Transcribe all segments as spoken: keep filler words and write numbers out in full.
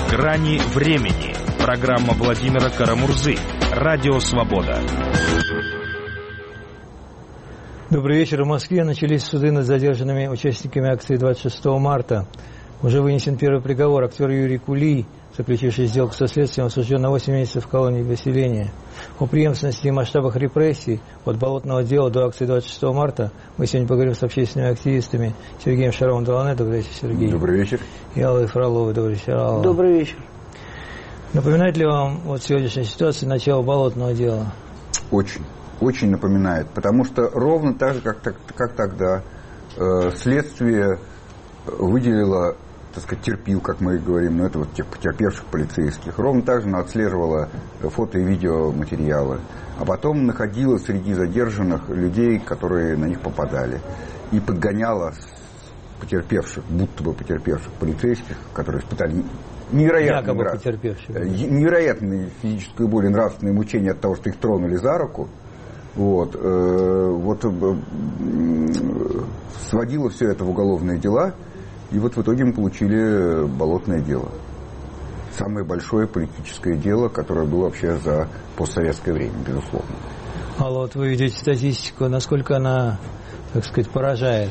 Грани времени. Программа Владимира Карамурзы. Радио «Свобода». Добрый вечер. В Москве начались суды над задержанными участниками акции двадцать шестого марта. Уже вынесен первый приговор. Актер Юрий Кулий, заключивший сделку со следствием, осужден на восемь месяцев в колонии поселения. О преемственности и масштабах репрессий от болотного дела до акции двадцать шестого марта мы сегодня поговорим с общественными активистами Сергеем Шаровым. Добрый вечер, Сергей. Добрый вечер. И Аллой Фроловой. Добрый вечер, Алла. Добрый вечер. Напоминает ли вам вот сегодняшняя ситуация начало болотного дела? Очень. Очень напоминает. Потому что ровно так же, как, как тогда, э, следствие выделило, так сказать, терпил, как мы и говорим, но это вот тех потерпевших полицейских. Ровно так же она отслеживала фото и видеоматериалы. А потом находила среди задержанных людей, которые на них попадали. И подгоняла потерпевших, будто бы потерпевших полицейских, которые испытали невероятные, нрав... невероятные физическую боль и нравственные мучения от того, что их тронули за руку. Вот, э, вот э, сводила все это в уголовные дела. И вот в итоге мы получили болотное дело. Самое большое политическое дело, которое было вообще за постсоветское время, безусловно. Алла, вот вы видите статистику, насколько она, так сказать, поражает?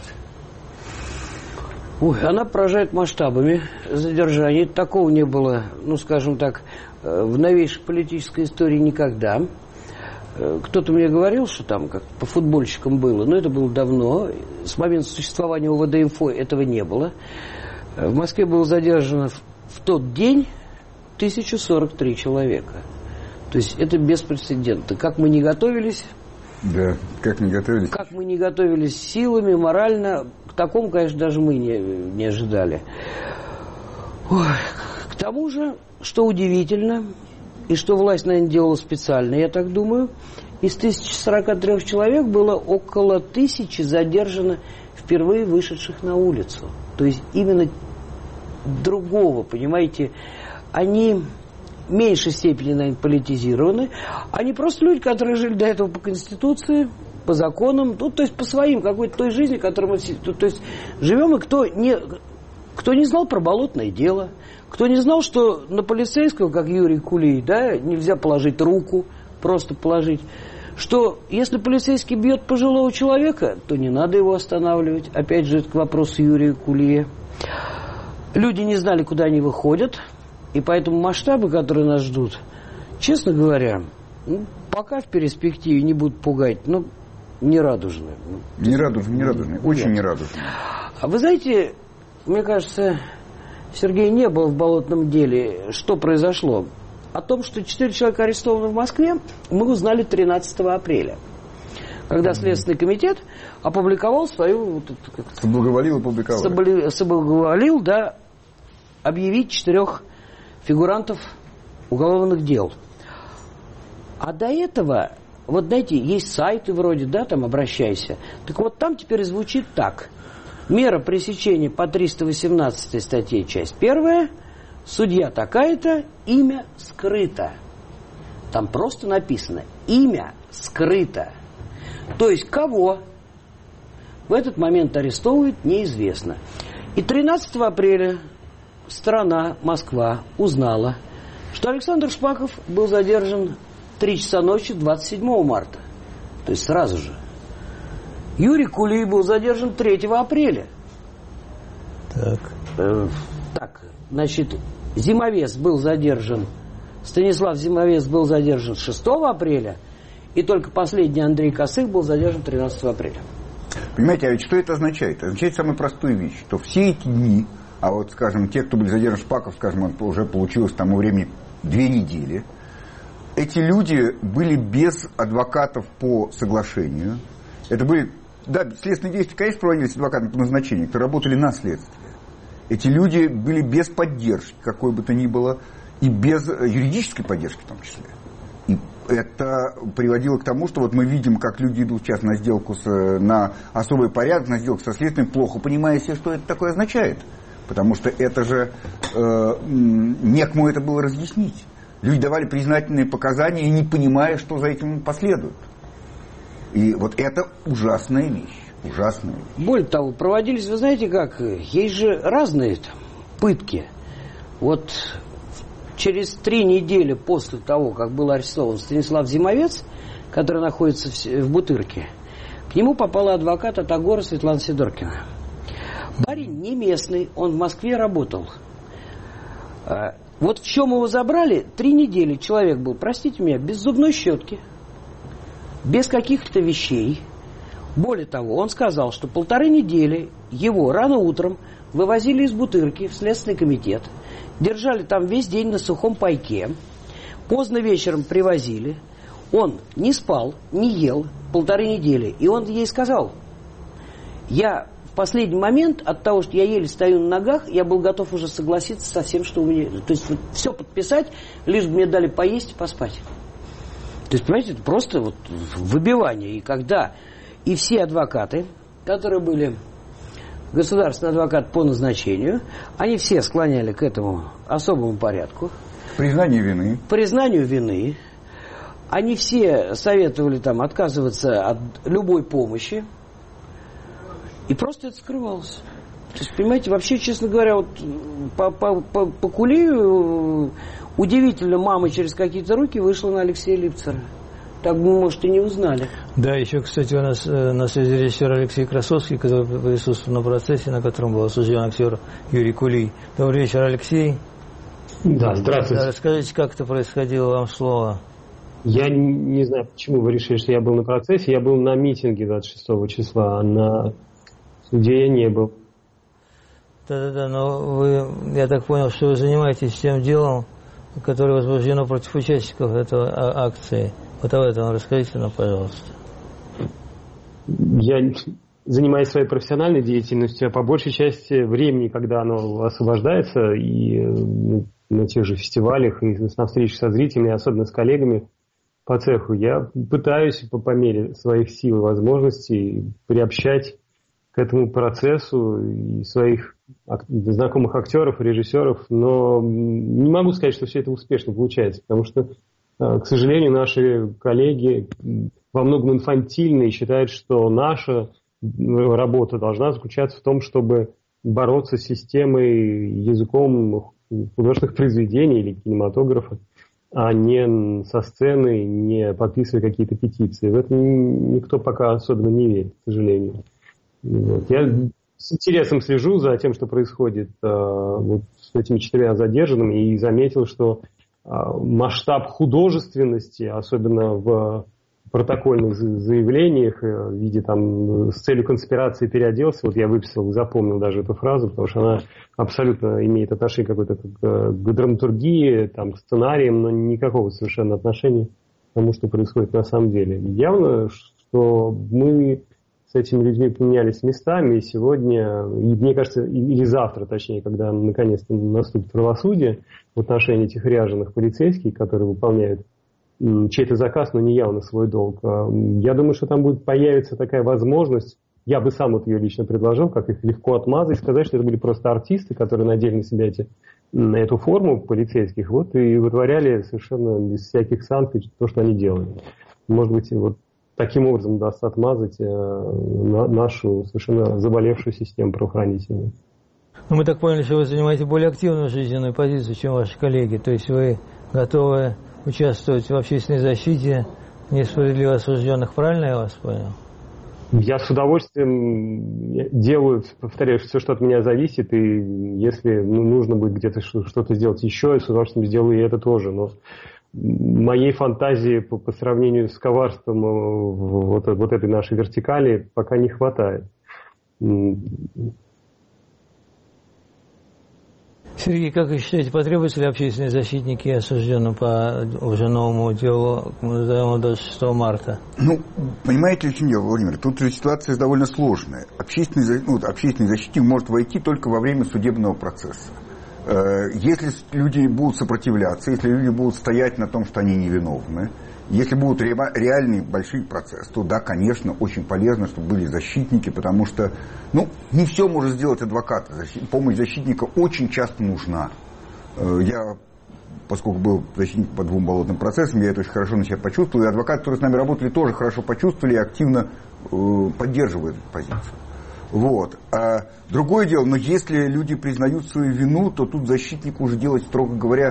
Ой, она поражает масштабами задержаний. Такого не было, ну, скажем так, в новейшей политической истории никогда. Кто-то мне говорил, что там как по футбольщикам было, но это было давно. С момента существования ОВД-инфо этого не было. В Москве было задержано в тот день тысяча сорок три человека. То есть это беспрецедентно. Как мы не готовились... Да, как не готовились. Как мы не готовились силами, морально. К такому, конечно, даже мы не, не ожидали. Ой, к тому же, что удивительно... И что власть, наверное, делала специально, я так думаю, из тысячи сорока трёх человек было около тысячи задержано впервые вышедших на улицу. То есть именно другого, понимаете, они в меньшей степени, наверное, политизированы. Они просто люди, которые жили до этого по Конституции, по законам, ну, то есть по своим, какой-то той жизни, которой мы... То есть живем, и кто не, кто не знал про болотное дело... Кто не знал, что на полицейского, как Юрий Кулий, да, нельзя положить руку, просто положить. Что если полицейский бьет пожилого человека, то не надо его останавливать. Опять же, это к вопросу Юрия Кулия. Люди не знали, куда они выходят. И поэтому масштабы, которые нас ждут, честно говоря, ну, пока в перспективе не будут пугать, но не радужные. Не радужные, не радужные, очень не радужные. А вы знаете, мне кажется... Сергей не был в болотном деле. Что произошло? О том, что четыре человека арестованы в Москве, мы узнали тринадцатого апреля. Когда Следственный комитет опубликовал свою... Соблаговолил опубликовать. Соблаговолил, да, объявить четырех фигурантов уголовных дел. А до этого, вот знаете, есть сайты вроде, да, там обращайся. Так вот там теперь звучит так... Мера пресечения по триста восемнадцатой статье, часть первая. Судья такая-то, имя скрыто. Там просто написано имя скрыто. То есть кого в этот момент арестовывают, неизвестно. И тринадцатого апреля страна, Москва, узнала, что Александр Шпаков был задержан в три часа ночи двадцать седьмого марта. То есть сразу же. Юрий Кулий был задержан третьего апреля. Так. Э, так, значит, Зимовес был задержан, Станислав Зимовес был задержан шестого апреля, и только последний Андрей Косых был задержан тринадцатого апреля. Понимаете, а ведь что это означает? Это означает самую простую вещь, что все эти дни, а вот, скажем, те, кто были задержаны Шпаков, скажем, уже получилось к тому времени две недели, эти люди были без адвокатов по соглашению. Это были... Да, следственные действия, конечно, проводились адвокатами по назначению, которые работали на следствие. Эти люди были без поддержки, какой бы то ни было, и без юридической поддержки в том числе. И это приводило к тому, что вот мы видим, как люди идут сейчас на сделку, с, на особый порядок, на сделку со следствием, плохо понимая себе, что это такое означает. Потому что это же э, некому это было разъяснить. Люди давали признательные показания, не понимая, что за этим последует. И вот это ужасная вещь. Ужасная вещь. Более того, проводились, вы знаете как, есть же разные там пытки. Вот через три недели после того, как был арестован Станислав Зимовец, который находится в, в Бутырке, к нему попала адвокат от Агора Светлана Сидоркина. Парень не местный, он в Москве работал. Вот в чем его забрали, три недели человек был, простите меня, без зубной щетки, без каких-то вещей. Более того, он сказал, что полторы недели его рано утром вывозили из Бутырки в Следственный комитет, держали там весь день на сухом пайке, поздно вечером привозили, он не спал, не ел полторы недели, и он ей сказал: я в последний момент от того, что я еле стою на ногах, я был готов уже согласиться со всем, что у меня, то есть вот, все подписать, лишь бы мне дали поесть и поспать. То есть, понимаете, это просто вот выбивание. И когда и все адвокаты, которые были государственный адвокат по назначению, они все склоняли к этому особому порядку. Признанию вины. Признанию вины. Они все советовали там отказываться от любой помощи. И просто это скрывалось. То есть, понимаете, вообще, честно говоря, вот по, по, по, по Кулию удивительно, мама через какие-то руки вышла на Алексея Липцера. Так бы, может, и не узнали. Да, еще, кстати, у нас э, на связи режиссер Алексей Красовский, который присутствовал на процессе, на котором был осужден актер Юрий Кулий. Добрый вечер, Алексей. Да, здравствуйте. Да, расскажите, как это происходило, вам слово. Я не, не знаю, почему вы решили, что я был на процессе. Я был на митинге двадцать шестого числа, а на суде я не был. Да-да-да, но вы, я так понял, что вы занимаетесь тем делом, которое возбуждено против участников этой акции. Вот об этом расскажите нам, пожалуйста. Я занимаюсь своей профессиональной деятельностью, а по большей части времени, когда оно освобождается, и на тех же фестивалях, и на встречах со зрителями, особенно с коллегами по цеху, я пытаюсь по, по мере своих сил и возможностей приобщать к этому процессу и своих знакомых актеров и режиссеров, но не могу сказать, что все это успешно получается, потому что, к сожалению, наши коллеги во многом инфантильны и считают, что наша работа должна заключаться в том, чтобы бороться с системой языком художественных произведений или кинематографа, а не со сцены, не подписывая какие-то петиции. В этом никто пока особенно не верит, к сожалению. Вот. Я с интересом слежу за тем, что происходит э, вот с этими четырьмя задержанными, и заметил, что э, масштаб художественности, особенно в протокольных заявлениях, э, в виде там с целью конспирации переоделся, вот я выписал, запомнил даже эту фразу, потому что она абсолютно имеет отношение какое-то к, к драматургии, там, к сценариям, но никакого совершенно отношения к тому, что происходит на самом деле. Явно, что мы с этими людьми поменялись местами, и сегодня, и мне кажется, или завтра, точнее, когда наконец-то наступит правосудие в отношении этих ряженых полицейских, которые выполняют чей-то заказ, но не явно свой долг. Я думаю, что там будет появиться такая возможность, я бы сам вот ее лично предложил, как их легко отмазать, сказать, что это были просто артисты, которые надели на себя эти, на эту форму полицейских, вот, и вытворяли совершенно без всяких санкций то, что они делали. Может быть, вот таким образом удастся отмазать э, на, нашу совершенно заболевшую систему правоохранительную. Ну, мы так поняли, что вы занимаете более активную жизненную позицию, чем ваши коллеги. То есть вы готовы участвовать в общественной защите несправедливо осужденных. Правильно я вас понял? Я с удовольствием делаю, повторяю, все, что от меня зависит, и если ну, нужно будет где-то что-то сделать еще, я с удовольствием сделаю и это тоже. Но моей фантазии по, по сравнению с коварством вот, вот этой нашей вертикали пока не хватает. Сергей, как вы считаете, потребуются ли общественные защитники осужденным по уже новому делу двадцать шестого марта? Ну, понимаете, в чем дело, Владимир? Тут же ситуация довольно сложная. Общественный, ну, общественный защитник может войти только во время судебного процесса. Если люди будут сопротивляться, если люди будут стоять на том, что они невиновны, если будут реальный большой процесс, то да, конечно, очень полезно, чтобы были защитники, потому что, ну, не все может сделать адвокат. Помощь защитника очень часто нужна. Я, поскольку был защитник по двум болотным процессам, я это очень хорошо на себя почувствовал, и адвокаты, которые с нами работали, тоже хорошо почувствовали и активно э, поддерживают эту позицию. Вот. А другое дело, но если люди признают свою вину, то тут защитнику уже делать, строго говоря,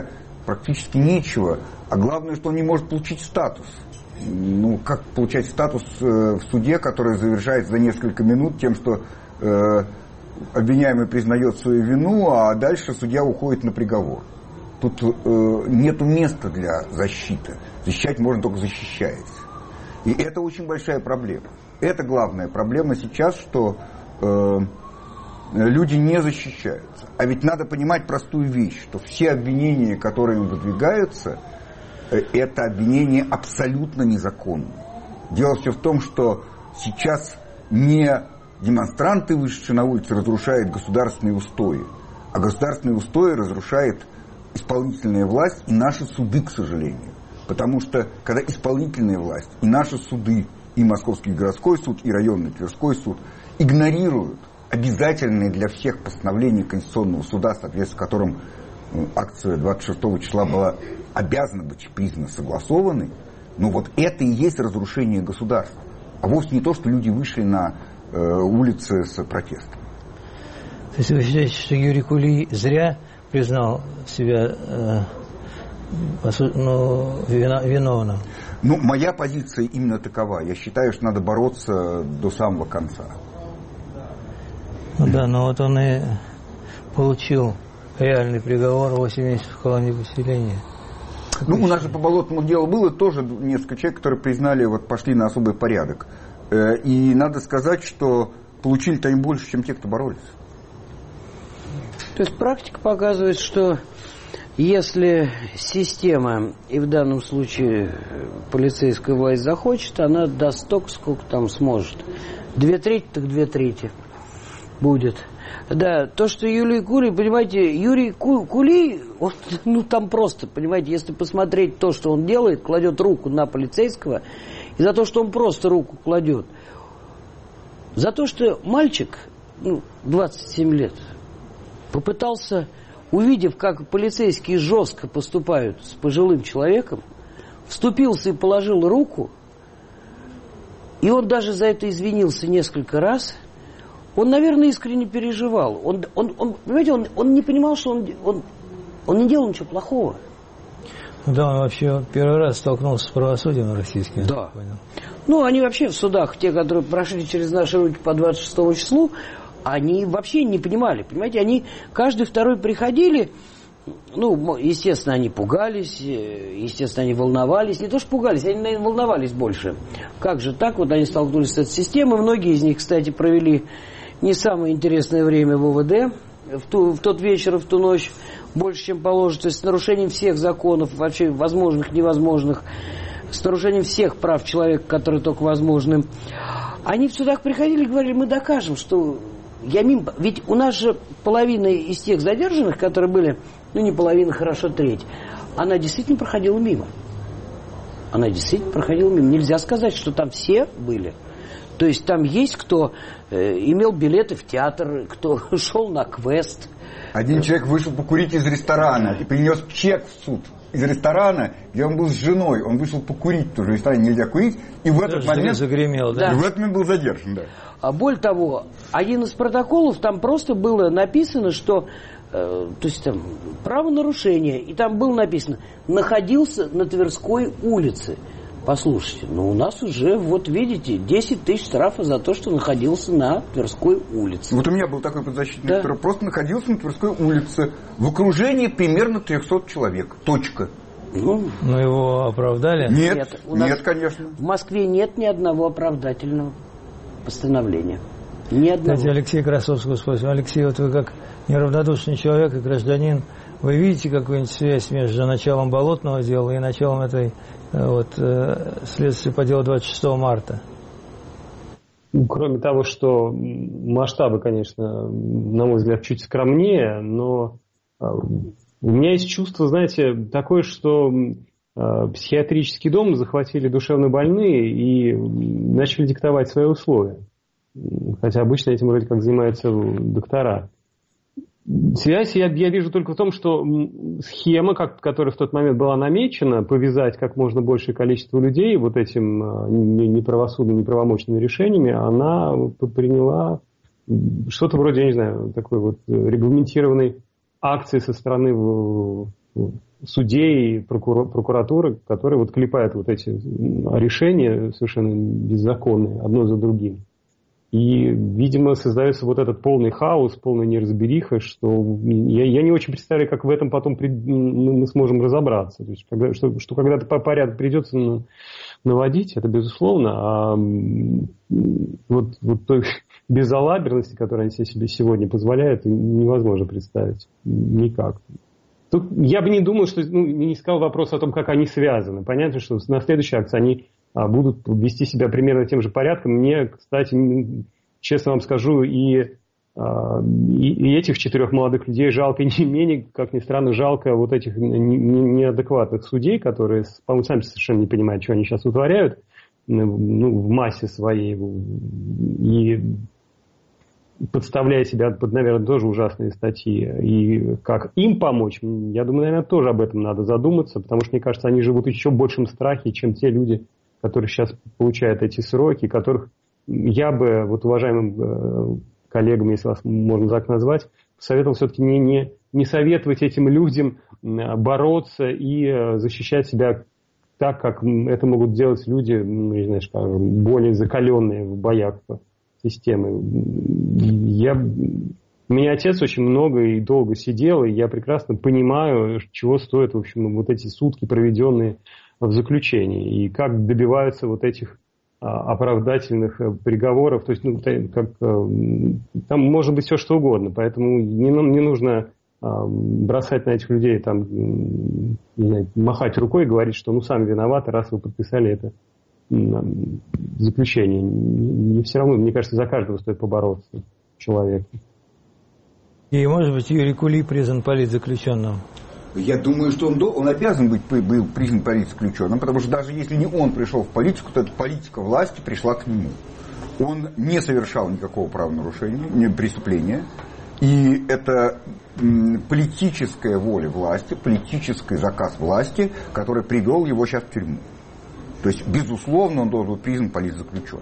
практически нечего. А главное, что он не может получить статус. Ну, как получать статус в суде, который завершается за несколько минут тем, что э, обвиняемый признает свою вину, а дальше судья уходит на приговор. Тут э, нету места для защиты. Защищать можно только защищаясь. И это очень большая проблема. Это главная проблема сейчас, что э, люди не защищаются. А ведь надо понимать простую вещь, что все обвинения, которые им выдвигаются, э, это обвинения абсолютно незаконные. Дело все в том, что сейчас не демонстранты, вышедшие на улицы, разрушают государственные устои, а государственные устои разрушает исполнительная власть и наши суды, к сожалению. Потому что, когда исполнительная власть и наши суды, и Московский городской суд, и районный Тверской суд, игнорируют обязательные для всех постановления Конституционного суда, в соответствии с которым акция двадцать шестого числа была обязана быть признана согласованной, ну вот это и есть разрушение государства. А вовсе не то, что люди вышли на э, улицы с протестом. То есть вы считаете, что Юрий Кулий зря признал себя э, ну, виновным? Ну, моя позиция именно такова. Я считаю, что надо бороться до самого конца. Ну да, но вот он и получил реальный приговор, восемь месяцев в колонии поселения. Ну, у нас же по Болотному делу было тоже несколько человек, которые признали, вот пошли на особый порядок. И надо сказать, что получили-то они больше, чем те, кто боролись. То есть практика показывает, что если система, и в данном случае полицейская власть захочет, она даст столько, сколько там сможет. Две трети, так две трети будет. Да, то, что Юрий Кулий, понимаете, Юрий Кулий, он, ну там просто, понимаете, если посмотреть то, что он делает, кладет руку на полицейского, и за то, что он просто руку кладет, за то, что мальчик, ну, двадцать семь лет, попытался, увидев, как полицейские жестко поступают с пожилым человеком, вступился и положил руку, и он даже за это извинился несколько раз. Он, наверное, искренне переживал. Он, он, он, понимаете, он, он не понимал, что он, он, он не делал ничего плохого. Да, он вообще первый раз столкнулся с правосудием российским. Да. Ну, они вообще в судах, те, которые прошли через наши руки по двадцать шестому числу, они вообще не понимали. Понимаете, они каждый второй приходили, ну, естественно, они пугались, естественно, они волновались. Не то, что пугались, они, наверное, волновались больше. Как же так? Вот они столкнулись с этой системой. Многие из них, кстати, провели не самое интересное время в ОВД в, ту, в тот вечер и в ту ночь, больше, чем положено, то есть с нарушением всех законов, вообще возможных, невозможных, с нарушением всех прав человека, которые только возможны. Они в судах приходили и говорили, мы докажем, что я мимо... Ведь у нас же половина из тех задержанных, которые были, ну не половина, хорошо, треть, она действительно проходила мимо. Она действительно проходила мимо. Нельзя сказать, что там все были. То есть там есть кто э, имел билеты в театр, кто шел на квест. Один человек вышел покурить из ресторана и принес чек в суд из ресторана, где он был с женой. Он вышел покурить, тоже в ресторане нельзя курить, и в этот момент загремел, да? И в этот момент был задержан, да. А более того, один из протоколов, там просто было написано, что э, то есть там правонарушение, и там было написано, находился на Тверской улице. Послушайте, ну у нас уже, вот видите, десять тысяч штрафа за то, что находился на Тверской улице. Вот у меня был такой подзащитный, да. который просто находился на Тверской улице в окружении примерно трехсот человек. Точка. Ну, Но его оправдали? Нет, нет, у нас нет, конечно. В Москве нет ни одного оправдательного постановления. Ни одного. Кстати, Алексей Красовского спросим. Алексей, вот вы как неравнодушный человек и гражданин, вы видите какую-нибудь связь между началом Болотного дела и началом этой вот, следствия по делу двадцать шестого марта? Кроме того, что масштабы, конечно, на мой взгляд, чуть скромнее, но у меня есть чувство, знаете, такое, что психиатрический дом захватили душевнобольные и начали диктовать свои условия. Хотя обычно этим вроде как занимаются доктора. Связь я, я вижу только в том, что схема, как, которая в тот момент была намечена, повязать как можно большее количество людей вот этим неправосудными, неправомочными решениями, она приняла что-то вроде, я не знаю, такой вот регламентированной акции со стороны судей, прокур, прокуратуры, которые вот клепают вот эти решения совершенно беззаконные, одно за другим. И, видимо, создается вот этот полный хаос, полная неразбериха, что я, я не очень представляю, как в этом потом при, мы сможем разобраться. То есть, когда, что, что когда-то по порядку придется на, наводить, это безусловно, а вот, вот той безалаберности, которую они себе сегодня позволяют, невозможно представить никак. Тут я бы не думал, что ну, не искал вопрос о том, как они связаны. Понятно, что на следующей акции они а, будут вести себя примерно тем же порядком. Мне, кстати, честно вам скажу, и, а, и, и этих четырех молодых людей жалко не менее, как ни странно, жалко вот этих не, не, неадекватных судей, которые, по-моему, сами совершенно не понимают, что они сейчас утворяют, ну, в массе своей. И подставляя себя под, наверное, тоже ужасные статьи. И как им помочь, я думаю, наверное, тоже об этом надо задуматься, потому что, мне кажется, они живут в еще большем страхе, чем те люди, которые сейчас получают эти сроки, которых я бы, вот уважаемым коллегам, если вас можно так назвать, посоветовал все-таки не, не, не советовать этим людям бороться и защищать себя так, как это могут делать люди, ну, не знаю, скажем, более закаленные в боях системы. Я, у меня отец очень много и долго сидел, и я прекрасно понимаю, чего стоят, в общем, вот эти сутки, проведенные в заключении, и как добиваются вот этих а, оправдательных приговоров. То есть, ну, как, а, там может быть все что угодно, поэтому не, не нужно а, бросать на этих людей, там, не знаю, махать рукой и говорить, что ну сами виноваты, раз вы подписали это заключение. Не все равно, мне кажется, за каждого стоит побороться человека. И, может быть, Юрий Кули признан политзаключенным? Я думаю, что он, он обязан быть был признан политзаключенным, потому что даже если не он пришел в политику, то эта политика власти пришла к нему. Он не совершал никакого правонарушения, не преступления. И это м, политическая воля власти, политический заказ власти, который привел его сейчас в тюрьму. То есть, безусловно, он должен быть признан политзаключенным.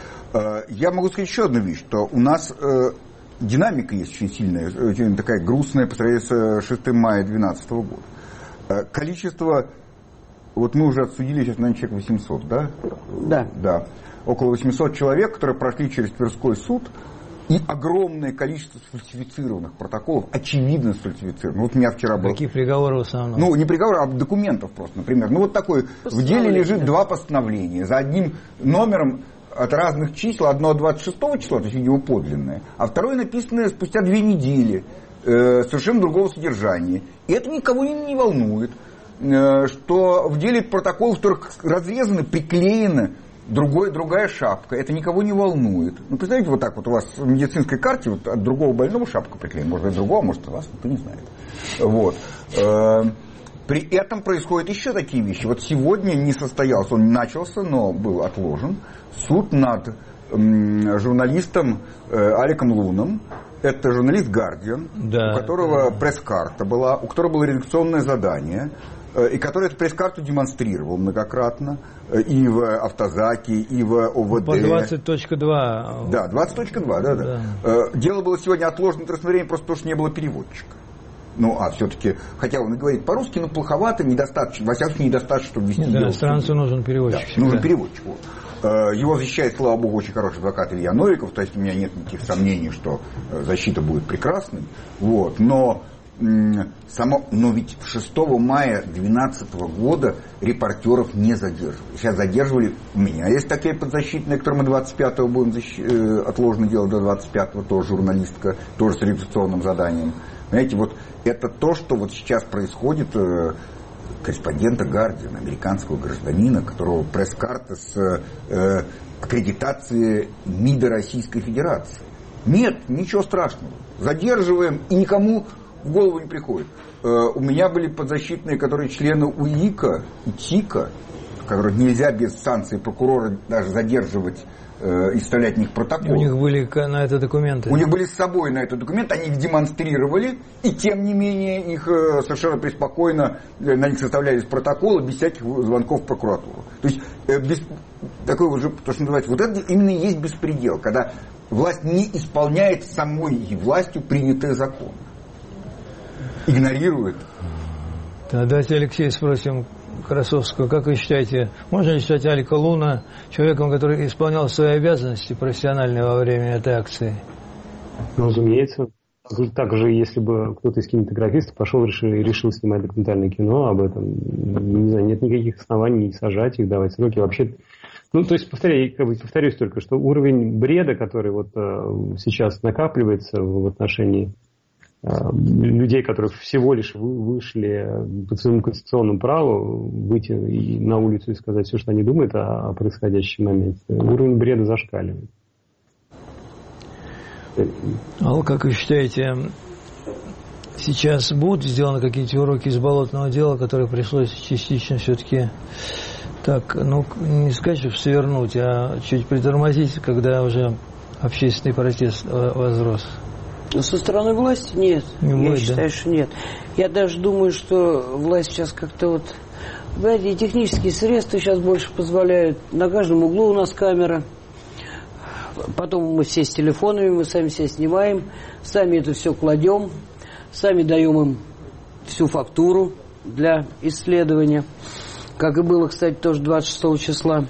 Я могу сказать еще одну вещь, что у нас динамика есть очень сильная, очень такая грустная по сравнению с шестого мая две тысячи двенадцатого года. Количество, вот мы уже отсудили сейчас, наверное, человек восемьсот, да? Да. Да. Около восьмисот человек, которые прошли через Тверской суд, и огромное количество сфальсифицированных протоколов, очевидно сфальсифицированных. Вот у меня вчера был... Какие приговоры в основном? Ну, не приговоры, а документов просто, например. Ну, вот такой, в деле лежит два постановления. За одним номером от разных чисел, одно от двадцать шестого числа, то есть, видимо, подлинное, а второе написанное спустя две недели, э, совершенно другого содержания. И это никого не, не волнует, э, что в деле протоколов, в которых разрезаны, приклеены Другой, другая шапка, это никого не волнует. Ну, представляете, вот так вот у вас в медицинской карте вот от другого больного шапка приклеена. Может быть, другого, может, у вас, никто не знает. Вот. При этом происходят еще такие вещи. Вот сегодня не состоялся, он начался, но был отложен, суд над журналистом Аликом Луном. Это журналист «Гардиан», да, у которого да. пресс-карта была, у которого было редакционное задание, и который эту пресс-карту демонстрировал многократно и в Автозаке, и в ОВД. По двадцать точка два. Да, двадцать точка два, да, да, да. Дело было сегодня отложено на рассмотрение просто потому, что не было переводчика. Ну, а все-таки, хотя он и говорит по-русски, но плоховато, недостаточно, во всяком случае, недостаточно, чтобы вести Нет, дело. Да, иностранцу нужен переводчик. Да, нужен переводчик. Вот. Его защищает, слава богу, очень хороший адвокат Илья Новиков, то есть у меня нет никаких сомнений, что защита будет прекрасной. Вот. Но, само, но ведь шестого мая две тысячи двенадцатого года репортеров не задерживали. Сейчас задерживали, у меня есть такая подзащитная, которую мы двадцать пятого будем защ... отложено делать до двадцать пятого, тоже журналистка, тоже с редакционным заданием. Понимаете, вот это то, что вот сейчас происходит, корреспондента «Гардиана», американского гражданина, которого пресс-карта с э, аккредитацией МИДа Российской Федерации. Нет, ничего страшного. Задерживаем, и никому в голову не приходит. Э, у меня были подзащитные, которые члены УИКа и ТИКа, которых нельзя без санкции прокурора даже задерживать и вставлять в них протокол. У них были на это документы. У них были с собой на это документы, они их демонстрировали, и тем не менее их совершенно преспокойно на них составлялись протоколы без всяких звонков в прокуратуру. То есть без, такой уже, то, что называется, вот это именно и есть беспредел, когда власть не исполняет самой властью принятые законы, игнорирует Да, давайте Алексея спросим Красовского. Как вы считаете, можно ли считать Алика Луна человеком, который исполнял свои обязанности профессиональные во время этой акции? Ну, разумеется. Так же, если бы кто-то из кинематографистов пошел и решил, решил снимать документальное кино об этом, не знаю, нет никаких оснований сажать их, давать сроки. Вообще, ну, то есть, повторяю, как бы повторюсь только, что уровень бреда, который вот э, сейчас накапливается в отношении людей, которые всего лишь вышли по своему конституционному праву выйти на улицу и сказать все, что они думают о происходящем моменте. Уровень бреда зашкаливает. Алла, как вы считаете, сейчас будут сделаны какие-то уроки из болотного дела, которые пришлось частично все-таки так, ну, не сказать, чтобы свернуть, а чуть притормозить, когда уже общественный протест возрос? Со стороны власти нет. Не Я будет, считаю, да? что нет. Я даже думаю, что власть сейчас как-то вот... Знаете, технические средства сейчас больше позволяют. На каждом углу у нас камера. Потом мы все с телефонами, мы сами себя снимаем. Сами это все кладем. Сами даем им всю фактуру для исследования. Как и было, кстати, тоже двадцать шестого числа.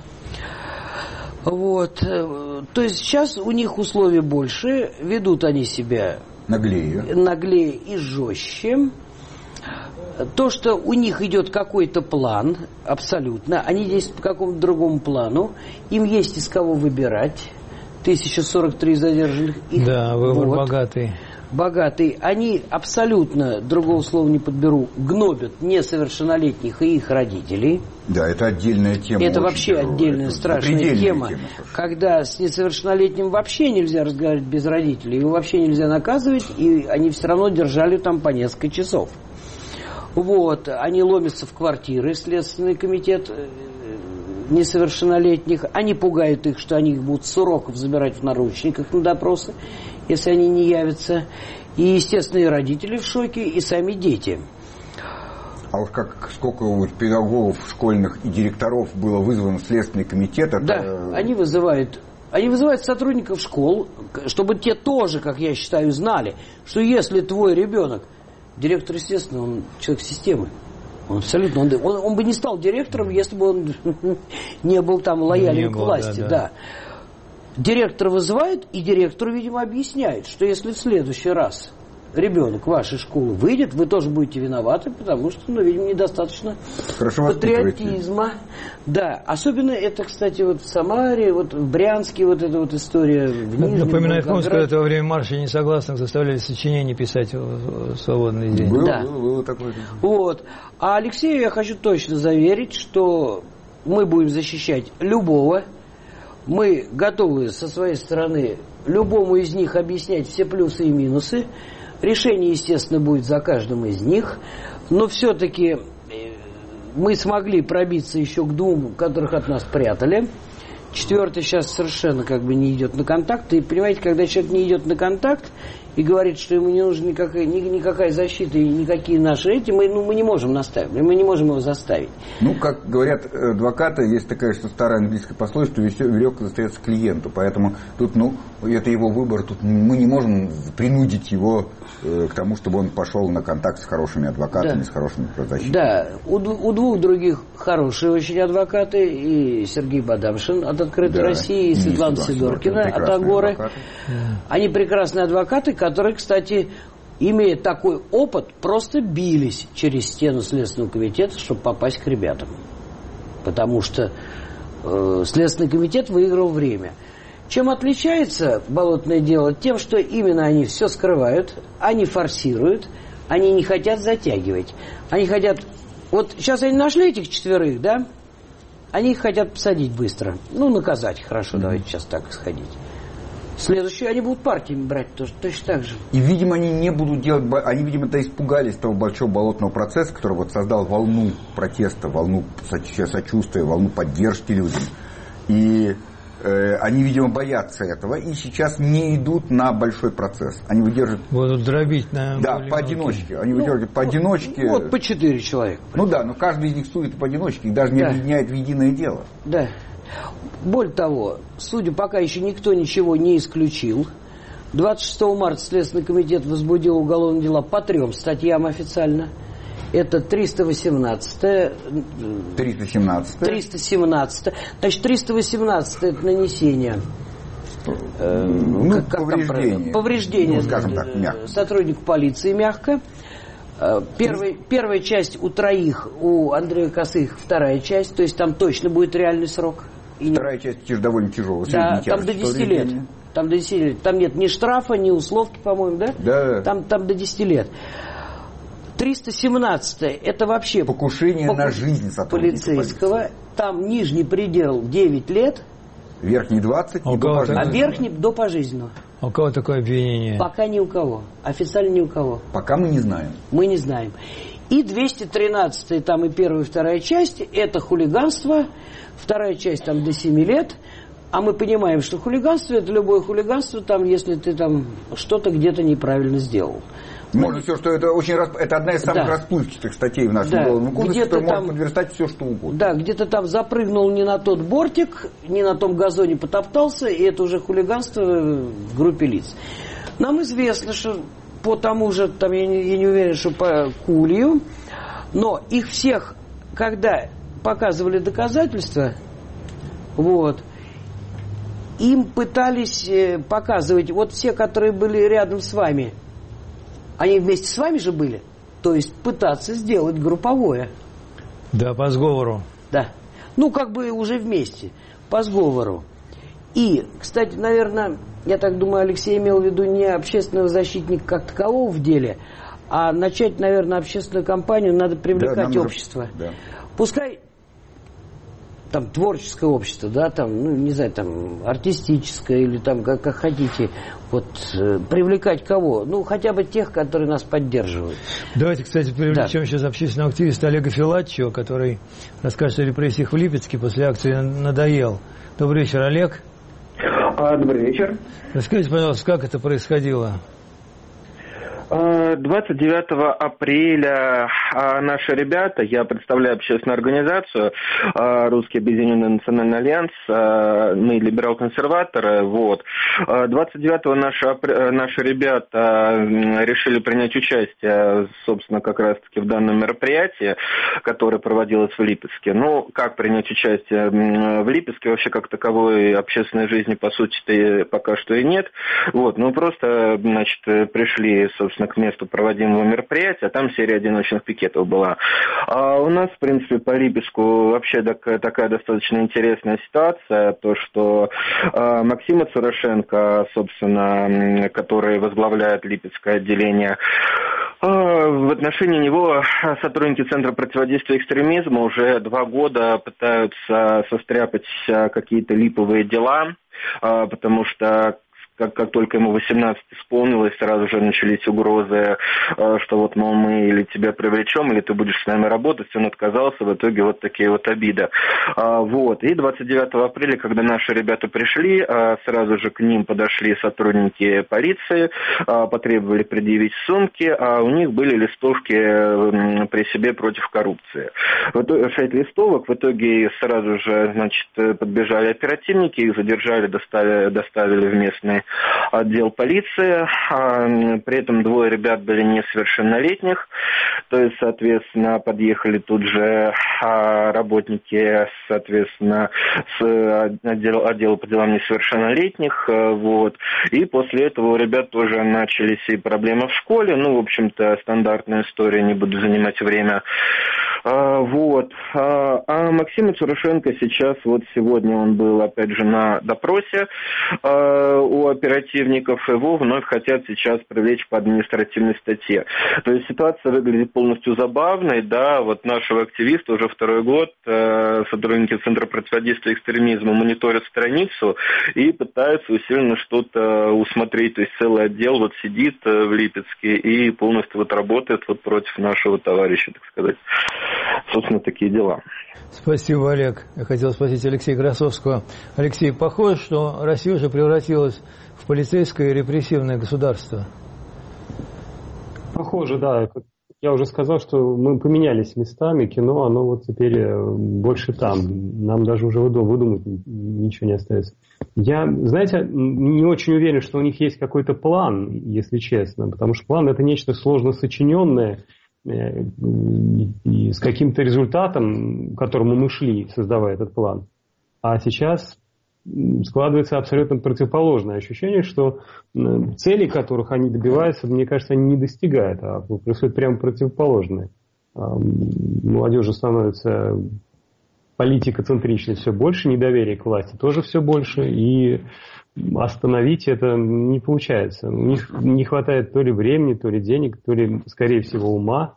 Вот. То есть сейчас у них условий больше, ведут они себя наглее, наглее и жестче. То, что у них идет какой-то план, абсолютно, они действуют по какому-то другому плану, им есть из кого выбирать. тысяча сорок три задержанных. Их, да, выбор вот, богатый. Богатый. Они абсолютно, другого слова не подберу, гнобят несовершеннолетних и их родителей. Да, это отдельная тема. Это вообще тяжелая. Отдельная это страшная тема, тема когда с несовершеннолетним вообще нельзя разговаривать без родителей, его вообще нельзя наказывать, и они все равно держали там по несколько часов. Вот, они ломятся в квартиры, Следственный комитет несовершеннолетних, они пугают их, что они их будут с уроков забирать в наручниках на допросы, если они не явятся. И, естественно, и родители в шоке, и сами дети. А уж как сколько у педагогов школьных и директоров было вызвано в Следственный комитет. Это... Да, они вызывают, они вызывают сотрудников школ, чтобы те тоже, как я считаю, знали, что если твой ребенок, директор, естественно, он человек системы, он абсолютно, он, он, он бы не стал директором, если бы он не был там лоялен к власти, да, да. да. Директор вызывает, и директору, видимо, объясняет, что если в следующий раз ребенок вашей школы выйдет, вы тоже будете виноваты, потому что, ну, видимо, недостаточно Хорошо патриотизма. Да, особенно это, кстати, вот в Самаре, вот в Брянске вот эта вот история. В Нижнем, напоминаю, помню, когда это во время марша несогласных заставляли сочинение писать в свободный день. Было, да. было, было такое. Вот. А Алексею я хочу точно заверить, что мы будем защищать любого. Мы готовы со своей стороны любому из них объяснять все плюсы и минусы. Решение, естественно, будет за каждым из них. Но все-таки мы смогли пробиться еще к двум, которых от нас прятали. Четвертый сейчас совершенно как бы не идет на контакт. И понимаете, когда человек не идет на контакт и говорит, что ему не нужна никакая, никакая защита и никакие наши эти, мы, ну, мы не можем наставить, мы не можем его заставить. Ну, как говорят адвокаты, есть такая, что старая английская пословица, что веревка достается клиенту. Поэтому тут, ну, это его выбор, тут мы не можем принудить его э, к тому, чтобы он пошел на контакт с хорошими адвокатами, да. с хорошими правозащитниками. Да, у, у двух других хорошие очень адвокаты, и Сергей Бадамшин от «Открытой да. России», и Светлана Сидоркина от «Агоры». Да. Они прекрасные адвокаты, которые, кстати, имея такой опыт, просто бились через стену Следственного комитета, чтобы попасть к ребятам. Потому что э, Следственный комитет выиграл время. Чем отличается болотное дело? Тем, что именно они все скрывают, они форсируют, они не хотят затягивать. Они хотят... Вот сейчас они нашли этих четверых, да? Они их хотят посадить быстро. Ну, наказать хорошо, mm-hmm. давайте сейчас так сходить. Следующие они будут партиями брать тоже, точно так же. И, видимо, они не будут делать... Они, видимо-то испугались того большого болотного процесса, который вот создал волну протеста, волну сочувствия, волну поддержки людям. И э, они, видимо, боятся этого и сейчас не идут на большой процесс. Они выдерживают... Будут дробить на... Да, поодиночке. Они выдерживают ну, поодиночке. Вот по четыре человека. Ну да, но каждый из них судит поодиночке, их даже не да. объединяет в единое дело. Да. Более того, судя пока еще никто ничего не исключил. двадцать шестого марта Следственный комитет возбудил уголовные дела по трем статьям официально. Это триста восемнадцатое. триста семнадцатое. триста семнадцатое. Значит, триста восемнадцатое это нанесение э, ну, как, как повреждение. Повреждение, ну, скажем так, мягко. Сотруднику полиции мягко. Первый, первая часть у троих, у Андрея Косых вторая часть, то есть там точно будет реальный срок. И вторая не... часть довольно тяжелая. Да, там до десяти лет. Там до десяти лет. Там нет ни штрафа, ни условки, по-моему, да? Да. Там, там до десяти лет. триста семнадцатое это вообще покушение покуш... на жизнь сотрудника полицейского. Полиции. Там нижний предел девять лет. Верхний двадцать, а, и до а верхний до пожизненного. А у кого такое обвинение? Пока ни у кого. Официально ни у кого. Пока мы не знаем. Мы не знаем. И двести тринадцатая, там и первая, и вторая часть, это хулиганство. Вторая часть там до семи лет. А мы понимаем, что хулиганство, это любое хулиганство, там, если ты там что-то где-то неправильно сделал. Может, все, что это очень это одна из самых да. расплывчатых статей в нашем да. уголовном кодексе, которая там, может подверстать все, что угодно. Да, где-то там запрыгнул не на тот бортик, не на том газоне потоптался, и это уже хулиганство в группе лиц. Нам известно, что по тому же, там, я не, я не уверен, что по Кулью, но их всех, когда показывали доказательства, вот, им пытались показывать, вот все, которые были рядом с вами, они вместе с вами же были? То есть пытаться сделать групповое. Да, по сговору. Да. Ну, как бы уже вместе. По сговору. И, кстати, наверное, я так думаю, Алексей имел в виду не общественного защитника как такового в деле, а начать, наверное, общественную кампанию, надо привлекать да, общество. Же... Да. Пускай там творческое общество, да, там, ну, не знаю, там, артистическое или там, как, как хотите, вот, э, привлекать кого? Ну, хотя бы тех, которые нас поддерживают. Давайте, кстати, привлечем да. сейчас общественного активиста Олега Филатчева, который расскажет о репрессиях в Липецке после акции «Надоел». Добрый вечер, Олег. А, добрый вечер. Расскажите, пожалуйста, как это происходило? двадцать девятого апреля наши ребята, я представляю общественную организацию Русский Объединенный Национальный Альянс, мы либерал-консерваторы, вот. двадцать девятого наши, наши ребята решили принять участие, собственно, как раз-таки в данном мероприятии, которое проводилось в Липецке. Ну, как принять участие в Липецке, вообще как таковой общественной жизни, по сути-то, пока что и нет. Вот, ну, просто, значит, пришли, собственно, к месту проводимого мероприятия, а там серия одиночных пикетов была. А у нас, в принципе, по Липецку вообще такая, такая достаточно интересная ситуация, то, что э, Максима Цурашенко, собственно, который возглавляет Липецкое отделение, в отношении него сотрудники Центра противодействия экстремизму уже два года пытаются состряпать какие-то липовые дела, потому что Как, как только ему восемнадцать исполнилось, сразу же начались угрозы, что вот, мол, мы или тебя привлечем, или ты будешь с нами работать. Он отказался, в итоге вот такие вот обиды. Вот. И двадцать девятого апреля, когда наши ребята пришли, сразу же к ним подошли сотрудники полиции, потребовали предъявить сумки, а у них были листовки при себе против коррупции. В итоге, шесть листовок, в итоге сразу же, значит, подбежали оперативники, их задержали, доставили, доставили в местный отдел полиции. При этом двое ребят были несовершеннолетних. То есть, соответственно, подъехали тут же работники, соответственно, с отдела, отдела по делам несовершеннолетних. Вот. И после этого у ребят тоже начались и проблемы в школе. Ну, в общем-то, стандартная история, не буду занимать время. Вот. А Максима Цурашенко сейчас, вот сегодня он был, опять же, на допросе у оперативников, его вновь хотят сейчас привлечь по административной статье. То есть ситуация выглядит полностью забавной, да, вот нашего активиста уже второй год, сотрудники Центра противодействия экстремизму мониторят страницу и пытаются усиленно что-то усмотреть, то есть целый отдел вот сидит в Липецке и полностью вот работает вот против нашего товарища, так сказать. Собственно, такие дела. Спасибо, Олег. Я хотел спросить Алексея Красовского. Алексей, похоже, что Россия уже превратилась в полицейское и репрессивное государство? Похоже, да. Как я уже сказал, что мы поменялись местами. Кино, оно вот теперь больше там. Нам даже уже выдумать ничего не остается. Я, знаете, не очень уверен, что у них есть какой-то план, если честно. Потому что план – это нечто сложно сочиненное. и с каким-то результатом, к которому мы шли, создавая этот план. А сейчас складывается абсолютно противоположное ощущение, что цели, которых они добиваются, мне кажется, они не достигают, а происходит прямо противоположное. Молодежи становится политикоцентричной все больше, недоверие к власти тоже все больше, и остановить это не получается. У них не хватает то ли времени, то ли денег, то ли, скорее всего, ума,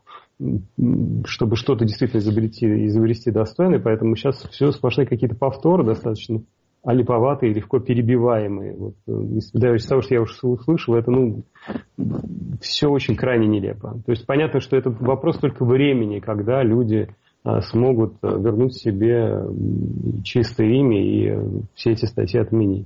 чтобы что-то действительно изобрести, изобрести достойное, поэтому сейчас все сплошные какие-то повторы достаточно олиповатые, легко перебиваемые. Вот, даже из того, что я уже услышал, это ну, все очень крайне нелепо. То есть понятно, что это вопрос только времени, когда люди а, смогут вернуть себе чистое имя и все эти статьи отменить.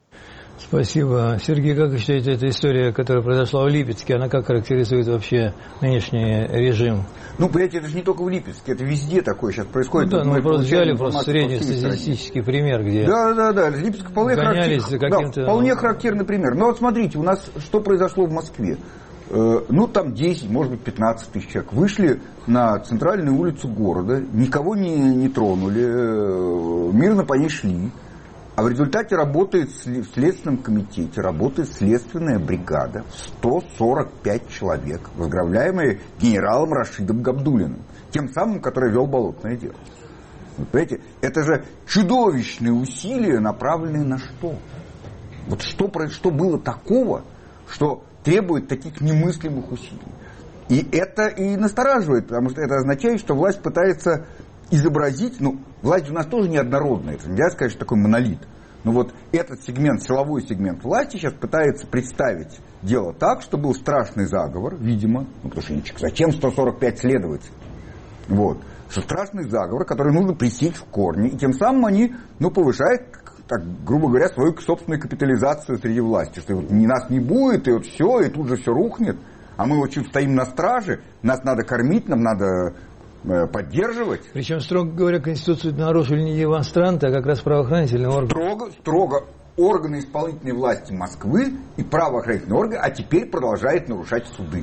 Спасибо. Сергей, как вы считаете, эта история, которая произошла в Липецке, она как характеризует вообще нынешний режим? Ну, понимаете, это же не только в Липецке, это везде такое сейчас происходит. Ну, да, мы просто взяли просто среднестатистический пример, где да, да, да, Липецк вполне, гонялись характер... за каким-то... да, вполне характерный пример. Но вот смотрите, у нас что произошло в Москве? Э, ну, там десять, может быть, пятнадцать тысяч человек вышли на центральную улицу города, никого не, не тронули, э, мирно по ней шли. А в результате работает в Следственном комитете, работает следственная бригада, сто сорок пять человек, возглавляемая генералом Рашидом Габдуллиным, тем самым, который вел болотное дело. Вы понимаете, это же чудовищные усилия, направленные на что? Вот что, что было такого, что требует таких немыслимых усилий? И это и настораживает, потому что это означает, что власть пытается изобразить, ну, власть у нас тоже неоднородная, это нельзя сказать, что такой монолит. Но вот этот сегмент, силовой сегмент власти сейчас пытается представить дело так, что был страшный заговор, видимо, ну, потому что зачем сто сорок пять следователей? Вот. Что страшный заговор, который нужно пресечь в корне, и тем самым они, ну, повышают, так, грубо говоря, свою собственную капитализацию среди власти, что вот нас не будет, и вот все, и тут же все рухнет, а мы вот чуть стоим на страже, нас надо кормить, нам надо поддерживать. Причем, строго говоря, Конституцию нарушили не демонстранты, а как раз правоохранительные органы. Строго, строго органы исполнительной власти Москвы и правоохранительные органы, а теперь продолжает нарушать суды.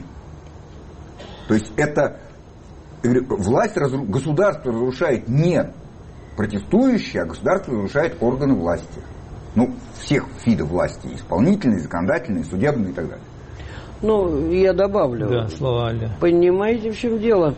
То есть это власть, государство разрушает не протестующие, а государство разрушает органы власти. Ну, всех видов власти. Исполнительные, законодательные, судебные и так далее. Ну, я добавлю. Да, слова Аля. Понимаете, в чем дело?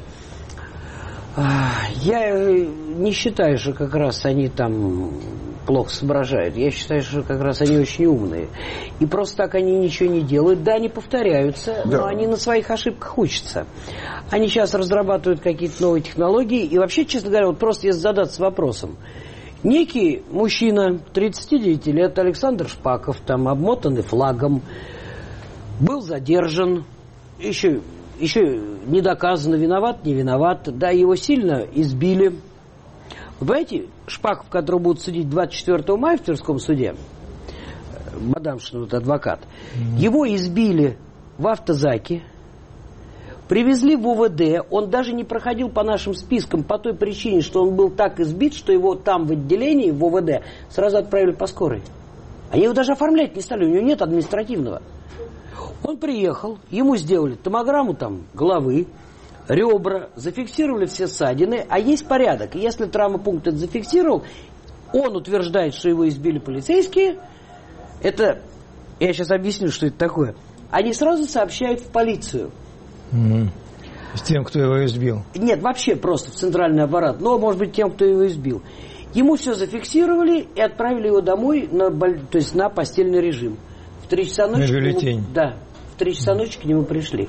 Я не считаю, что как раз они там плохо соображают. Я считаю, что как раз они очень умные. И просто так они ничего не делают. Да, они повторяются, да. Но они на своих ошибках учатся. Они сейчас разрабатывают какие-то новые технологии. И вообще, честно говоря, вот просто если задаться вопросом. Некий мужчина, тридцати девяти лет, Александр Шпаков, там обмотанный флагом, был задержан, еще... Еще не доказано, виноват, не виноват. Да, его сильно избили. Вы понимаете, Шпаков, которого будут судить двадцать четвёртого мая в Тверском суде, Бадамшин, вот адвокат, mm-hmm. его избили в автозаке, привезли в УВД, он даже не проходил по нашим спискам по той причине, что он был так избит, что его там в отделении, в УВД, сразу отправили по скорой. Они его даже оформлять не стали, у него нет административного. Он приехал, ему сделали томограмму там головы, ребра, зафиксировали все ссадины, а есть порядок. И если травмопункт это зафиксировал, он утверждает, что его избили полицейские. Это, я сейчас объясню, что это такое. Они сразу сообщают в полицию. Mm-hmm. С тем, кто его избил? Нет, вообще просто в центральный аппарат. Но, может быть, тем, кто его избил. Ему все зафиксировали и отправили его домой, на, то есть на постельный режим. В три часа ночи нему, да, в три часа ночи к нему пришли.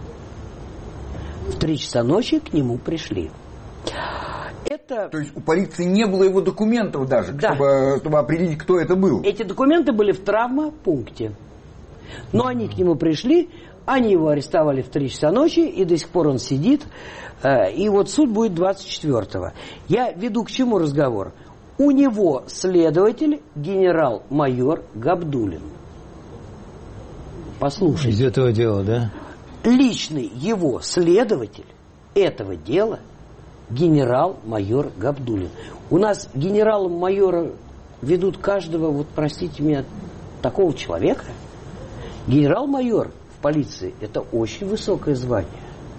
В три часа ночи к нему пришли. Это... То есть у полиции не было его документов даже, да. чтобы, чтобы определить, кто это был. Эти документы были в травмопункте. Но они к нему пришли, они его арестовали в три часа ночи, и до сих пор он сидит. И вот суд будет двадцать четвёртого. Я веду к чему разговор? У него следователь генерал-майор Габдуллин. Послушайте. Из этого дела, да? Личный его следователь этого дела генерал-майор Габдуллин. У нас генералом-майора ведут каждого, вот простите меня, такого человека. Генерал-майор в полиции – это очень высокое звание.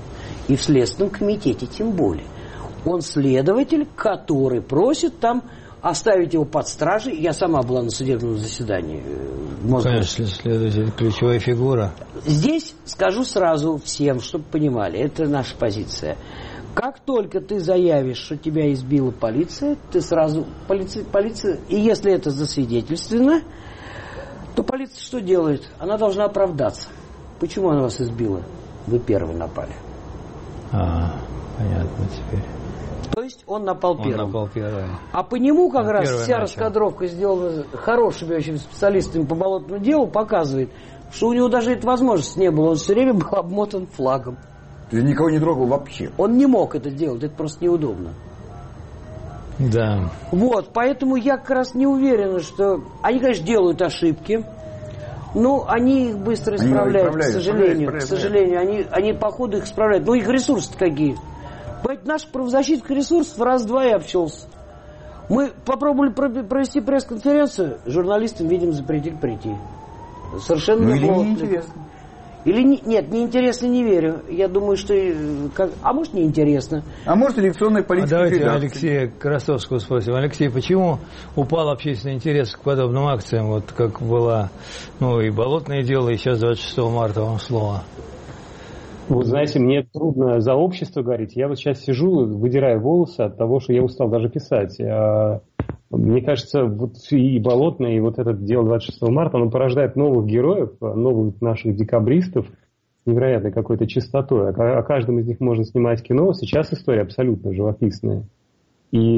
И в Следственном комитете тем более. Он следователь, который просит там оставить его под стражей. Я сама была на судебном заседании. Конечно, следователь ключевая фигура. Здесь скажу сразу всем, чтобы понимали, это наша позиция. Как только ты заявишь, что тебя избила полиция, ты сразу... Полиция, полиция, и если это засвидетельствовано, то полиция что делает? Она должна оправдаться. Почему она вас избила? Вы первые напали. А, понятно теперь. То есть он напал первым. Он напал первым. А по нему как он раз вся начал. раскадровка, сделана хорошими очень специалистами по болотному делу, показывает, что у него даже этой возможности не было. Он все время был обмотан флагом. То есть никого не трогал вообще? Он не мог это делать, это просто неудобно. Да. Вот, поэтому я как раз не уверена, что... Они, конечно, делают ошибки, но они их быстро исправляют, к сожалению. К сожалению, они, они по ходу их исправляют. Но их ресурсы какие? Поэтому наш правозащитный ресурс в раз-два и обчелся. Мы попробовали провести пресс-конференцию, журналистам, видимо, запретили прийти. Совершенно ну, неплохо. Или неинтересно. Или не, нет, неинтересно не верю. Я думаю, что... Как, а может, неинтересно. А может, редакционная политика... А давайте редакции. Алексея Красовского спросим. Алексей, почему упал общественный интерес к подобным акциям, вот как была, ну, и болотное дело, и сейчас двадцать шестого марта вам слово? Вы знаете, мне трудно за общество говорить. Я вот сейчас сижу, выдираю волосы от того, что я устал даже писать. Мне кажется, вот и болотное, и вот это дело двадцать шестого марта, оно порождает новых героев, новых наших декабристов с невероятной какой-то чистотой. О каждом из них можно снимать кино. Сейчас история абсолютно живописная. И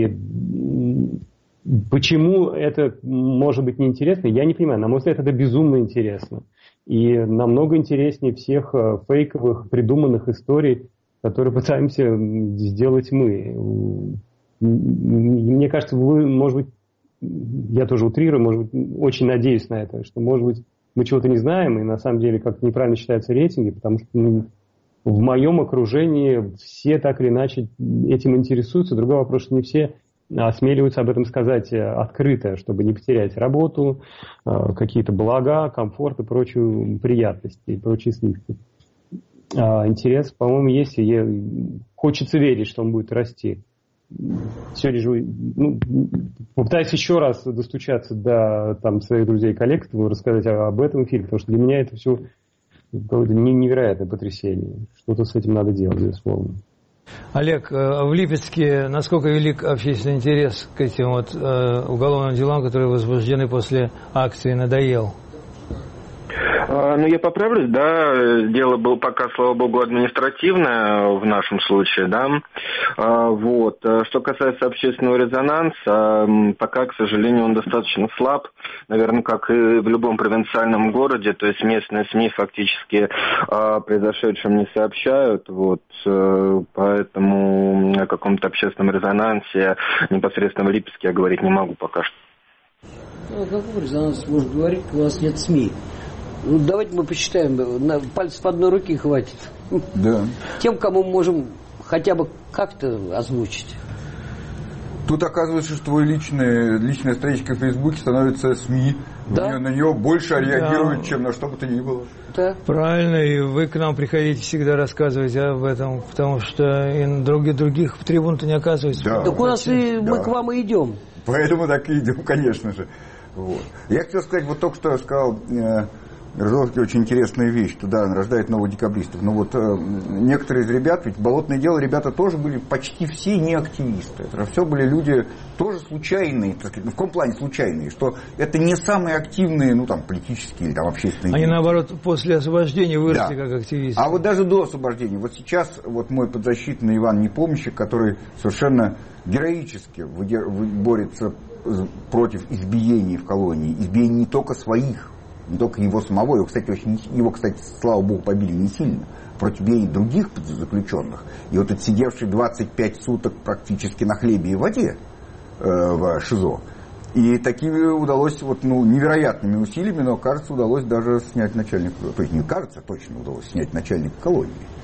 почему это может быть неинтересно, я не понимаю. На мой взгляд, это безумно интересно. И намного интереснее всех фейковых, придуманных историй, которые пытаемся сделать мы. Мне кажется, вы, может быть, я тоже утрирую, может быть, очень надеюсь на это, что, может быть, мы чего-то не знаем, и на самом деле как-то неправильно считаются рейтинги, потому что ну, в моем окружении все так или иначе этим интересуются. Другой вопрос, что не все осмеливаются об этом сказать открыто, чтобы не потерять работу, какие-то блага, комфорт и прочую приятности, и прочие сливки. Интерес, по-моему, есть, и я... хочется верить, что он будет расти. Сегодня же, ну, попытаюсь еще раз достучаться до там, своих друзей и коллег, рассказать об этом эфире, потому что для меня это все невероятное потрясение. Что-то с этим надо делать, безусловно. Олег, в Липецке насколько велик общественный интерес к этим вот э, уголовным делам, которые возбуждены после акции «Надоел»? Ну, я поправлюсь, да, дело было пока, слава богу, административное в нашем случае, да, вот. Что касается общественного резонанса, пока, к сожалению, он достаточно слаб, наверное, как и в любом провинциальном городе, то есть местные СМИ фактически о произошедшем не сообщают, вот, поэтому о каком-то общественном резонансе непосредственно в Липецке я говорить не могу пока что. Ну, о каком резонансе можно говорить, у нас нет СМИ? Ну, давайте мы посчитаем, на пальцев одной руки хватит. Да. Тем, кому мы можем хотя бы как-то озвучить. Тут оказывается, что твой личный, личная страничка в Фейсбуке становится СМИ. Да. На нее больше реагируют, да. чем на что бы то ни было. Да. Правильно, и вы к нам приходите всегда рассказывать об этом, потому что и на других, других трибун-то не оказывается. Да. Так у нас и да. мы к вам и идем. Поэтому так и идем, конечно же. Вот. Я хотел сказать, вот только что сказал э, Розовский очень интересную вещь, что да, он рождает новых декабристов. Но вот э, некоторые из ребят, ведь болотное дело, ребята тоже были почти все не активисты. Это все были люди тоже случайные, так сказать, в каком плане случайные, что это не самые активные, ну там, политические или там общественные. Они, наоборот, после освобождения выросли да. как активисты. А вот даже до освобождения, вот сейчас вот мой подзащитный Иван Непомнящик, который совершенно героически борется против избиений в колонии, избиений не только своих, не только его самого, его, кстати, очень, его, кстати, слава богу, побили не сильно, против избиений других заключенных. И вот отсидевший двадцать пять суток практически на хлебе и воде э, в ШИЗО. И такими удалось вот, ну, невероятными усилиями, но, кажется, удалось даже снять начальника, то есть не кажется, точно удалось снять начальника колонии.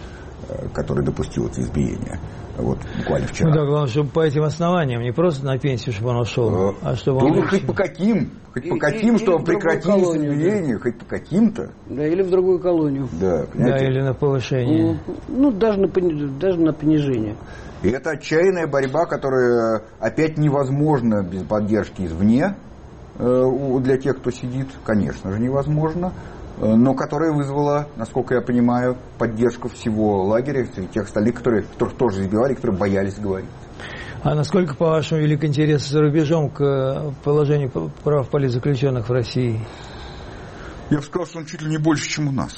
который допустил это избиение. Вот буквально вчера. Ну да, главное, чтобы по этим основаниям, не просто на пенсию, чтобы он ушел, а чтобы ну, он... хоть по каким, хоть по каким, чтобы прекратились избиения, хоть по каким-то. Да, или в другую колонию. Да, да, или на повышение. Ну, ну даже, на, даже на понижение. И это отчаянная борьба, которая опять невозможна без поддержки извне для тех, кто сидит, конечно же, невозможно. Но которая вызвала, насколько я понимаю, поддержку всего лагеря, среди тех остальных, которые, которых тоже избивали, которые боялись говорить. А насколько, по-вашему, велик интерес за рубежом к положению прав политзаключенных в России? Я бы сказал, что он чуть ли не больше, чем у нас.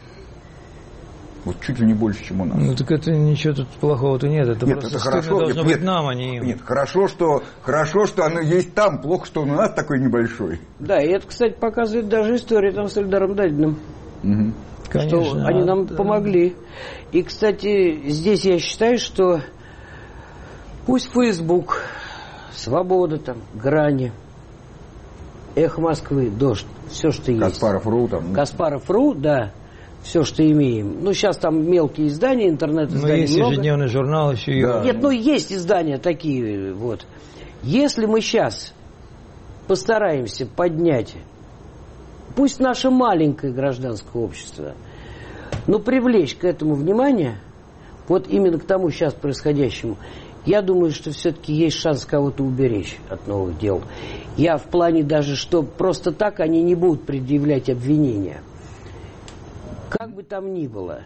Вот чуть ли не больше, чем у нас. Ну так это ничего тут плохого-то нет. Это нет, просто это хорошо. должно нет, быть нам, а не им. Нет, хорошо, что, хорошо, что оно есть там. Плохо, что он у нас такой небольшой. Да, и это, кстати, показывает даже история там с Эльдаром Дадиным. Угу. Конечно, что они нам да. помогли. И, кстати, здесь я считаю, что пусть Facebook, Свобода, там, Грани, Эхо Москвы, Дождь, все, что есть. Каспаров.ру там. Каспаров.ру, да. Все, что имеем. Ну, сейчас там мелкие издания, интернет-издания. Ну, есть много. ежедневный журнал еще. Да. Нет, ну, есть издания такие, вот. Если мы сейчас постараемся поднять, пусть наше маленькое гражданское общество, но привлечь к этому внимание, вот именно к тому сейчас происходящему, я думаю, что все-таки есть шанс кого-то уберечь от новых дел. Я в плане даже, что просто так они не будут предъявлять обвинения. Как бы там ни было,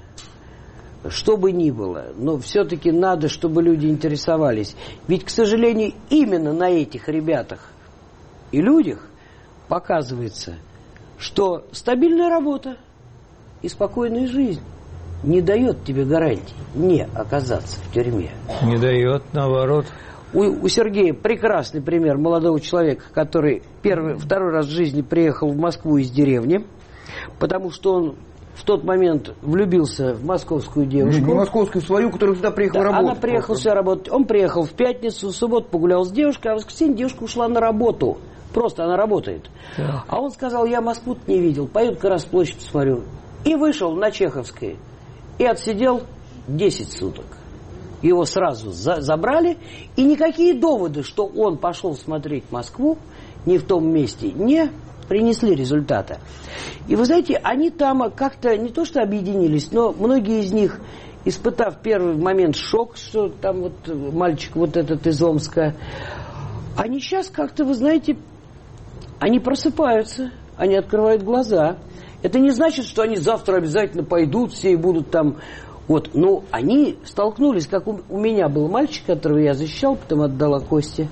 что бы ни было, но все-таки надо, чтобы люди интересовались. Ведь, к сожалению, именно на этих ребятах и людях показывается, что стабильная работа и спокойная жизнь не дает тебе гарантии не оказаться в тюрьме. Не дает, наоборот. У, у Сергея прекрасный пример молодого человека, который первый, второй раз в жизни приехал в Москву из деревни, потому что он в тот момент влюбился в московскую девушку. Не, не московскую, свою, которая сюда приехала да, работать. Она приехала сюда работать. Он приехал в пятницу, в субботу погулял с девушкой, а в воскресенье девушка ушла на работу. Просто она работает. Да. А он сказал, я Москву не видел, пойду-ка раз площадь посмотрю. И вышел на Чеховской. И отсидел десять суток. Его сразу за- забрали. И никакие доводы, что он пошел смотреть Москву, не в том месте, не принесли результата. И вы знаете, они там как-то не то что объединились, но многие из них, испытав первый момент шок, что там вот мальчик вот этот из Омска, они сейчас как-то, вы знаете, они просыпаются, они открывают глаза. Это не значит, что они завтра обязательно пойдут все и будут там... Вот, но они столкнулись, как у, у меня был мальчик, которого я защищал, потом отдала Косте.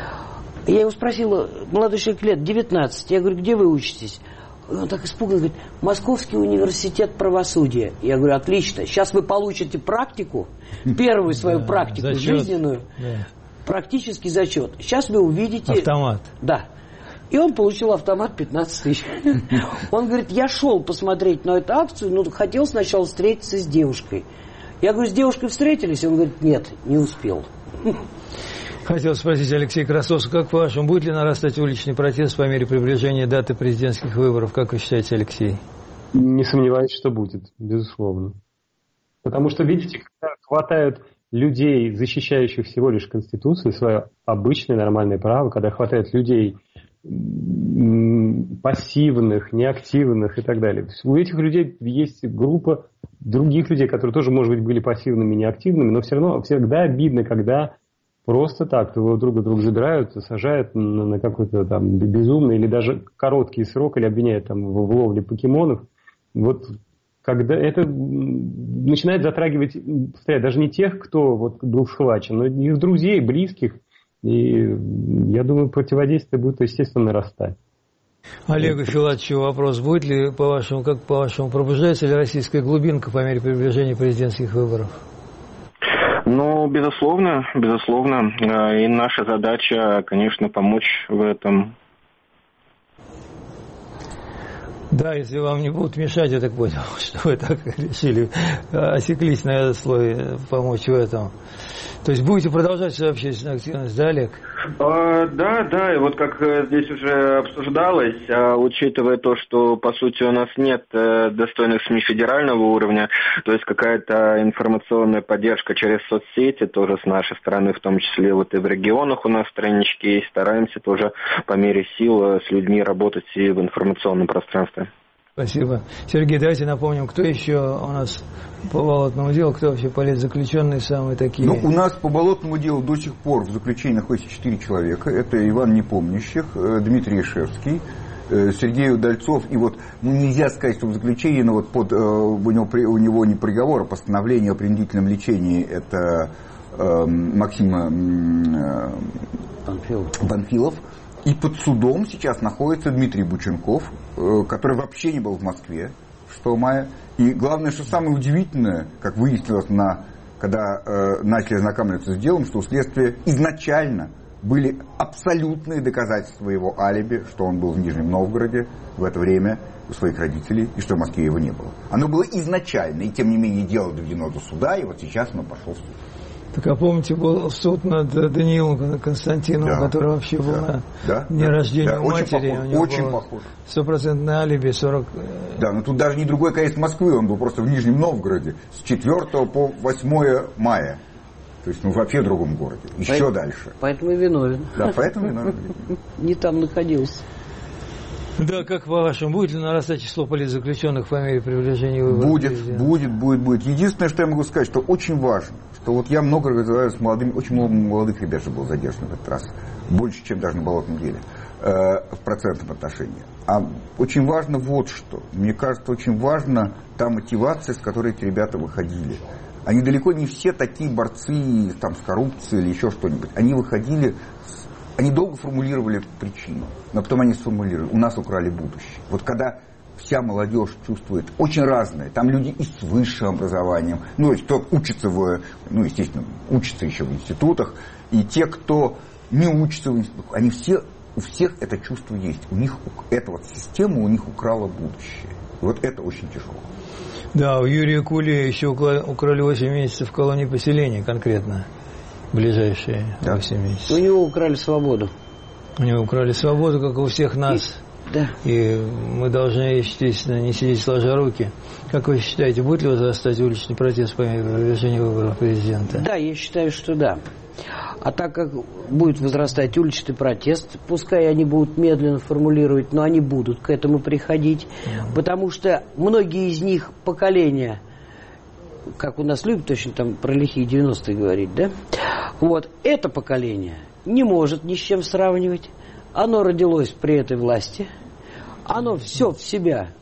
Я его спросила, молодой человек лет девятнадцать, я говорю, где вы учитесь? Он так испуганно говорит, Московский университет правосудия. Я говорю, отлично, сейчас вы получите практику, первую свою да, практику зачет. жизненную, да. Практический зачет. Сейчас вы увидите... Автомат. Да. И он получил автомат пятнадцать тысяч. Он говорит, я шел посмотреть на эту акцию, но хотел сначала встретиться с девушкой. Я говорю, с девушкой встретились? Он говорит, нет, не успел. Хотел спросить Алексей Красовский, как по-вашему, будет ли нарастать уличный протест по мере приближения даты президентских выборов? Как вы считаете, Алексей? Не сомневаюсь, что будет, безусловно. Потому что, видите, когда хватает людей, защищающих всего лишь Конституцию, свое обычное нормальное право, когда хватает людей пассивных, неактивных и так далее. То есть у этих людей есть группа других людей, которые тоже, может быть, были пассивными, неактивными, но все равно всегда обидно, когда просто так друг друга друг забирают, сажают на, на какой-то там безумный или даже короткий срок, или обвиняют там в, в ловле покемонов. Вот когда это начинает затрагивать даже не тех, кто вот был схвачен, но их друзей, близких. И я думаю, противодействие будет, естественно, нарастать. Олегу Филатовичу вопрос. Будет ли, по-вашему, как по-вашему, пробуждается ли российская глубинка по мере приближения президентских выборов? Ну, безусловно, безусловно. И наша задача, конечно, помочь в этом. Да, если вам не будут мешать, я так понял, что вы так решили, осеклись на этот слой, помочь в этом. То есть будете продолжать свою общественную активность, да, Олег? А, да, да, и вот как здесь уже обсуждалось, а, учитывая то, что, по сути, у нас нет э, достойных СМИ федерального уровня, то есть какая-то информационная поддержка через соцсети, тоже с нашей стороны, в том числе вот и в регионах у нас странички есть, стараемся тоже по мере сил с людьми работать и в информационном пространстве. Спасибо. Сергей, давайте напомним, кто еще у нас по болотному делу, кто вообще политзаключенные самые такие? Ну, у нас по болотному делу до сих пор в заключении находится четыре человека. Это Иван Непомнящих, Дмитрий Ишевский, Сергей Удальцов. И вот, ну, нельзя сказать, что в заключении, но вот под, у, него, у него не приговор, а постановление о принудительном лечении, это э, Максим э, Панфилов. Панфилов. И под судом сейчас находится Дмитрий Бученков, который вообще не был в Москве шестого мая. И главное, что самое удивительное, как выяснилось, на, когда э, начали знакомиться с делом, что у следствия изначально были абсолютные доказательства его алиби, что он был в Нижнем Новгороде в это время у своих родителей, и что в Москве его не было. Оно было изначально, и тем не менее дело доведено до суда, и вот сейчас оно пошло в суд. Так, а помните, был суд над Даниилом Константиновым, да, который вообще был да, на да, дне да, рождения да, матери. Очень похож. У него очень было похож. Стопроцентное алиби, сорок... Да, но тут даже не другой конец Москвы, он был просто в Нижнем Новгороде с четвёртого по восьмое мая. То есть, ну, вообще в другом городе. Еще поэтому, дальше. Поэтому и виновен. Да, поэтому виновен. Не там находился. Да, как по-вашему, будет ли нарастать число политзаключенных по мере приближения выборов? Будет, будет, будет, будет. Единственное, что я могу сказать, что очень важно, что вот я много разговариваю с молодыми, очень много молодых ребят же было задержано в этот раз, больше, чем даже на болотном деле, э, в процентном отношении. А очень важно вот что. Мне кажется, очень важна та мотивация, с которой эти ребята выходили. Они далеко не все такие борцы там, с коррупцией или еще что-нибудь. Они выходили... Они долго формулировали причину, но потом они сформулировали, у нас украли будущее. Вот когда вся молодежь чувствует очень разное, там люди и с высшим образованием, ну, кто учится в, ну, естественно, учатся еще в институтах, и те, кто не учится в институтах, они все, у всех это чувство есть. У них, эта вот система у них украла будущее. И вот это очень тяжело. Да, у Юрия Кули еще украли восемь месяцев в колонии поселения конкретно. Ближайшие да. восемь месяцев. У него украли свободу. У него украли свободу, как у всех нас. И, да. И мы должны, естественно, не сидеть сложа руки. Как вы считаете, будет ли возрастать уличный протест по мере приближения выборов президента? Да, я считаю, что да. А так как будет возрастать уличный протест, пускай они будут медленно формулировать, но они будут к этому приходить. Mm-hmm. Потому что многие из них поколения... как у нас любят точно там про лихие девяностые говорить, да? Вот, это поколение не может ни с чем сравнивать. Оно родилось при этой власти. Оно все в себя